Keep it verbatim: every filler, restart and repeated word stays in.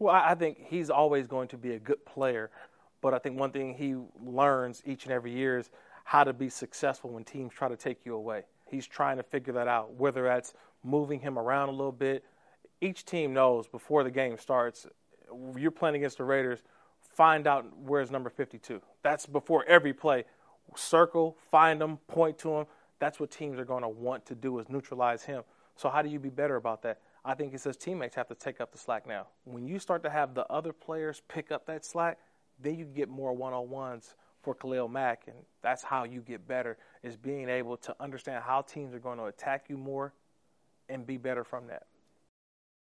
Well, I I think he's always going to be a good player, but I think one thing he learns each and every year is how to be successful when teams try to take you away. He's trying to figure that out, whether that's moving him around a little bit. Each team knows before the game starts, you're playing against the Raiders, find out where's number fifty-two. That's before every play. Circle, find him, point to him. That's what teams are going to want to do is neutralize him. So how do you be better about that? I think it's his teammates have to take up the slack now. When you start to have the other players pick up that slack, then you get more one-on-ones for Khalil Mack, and that's how you get better, is being able to understand how teams are going to attack you more and be better from that.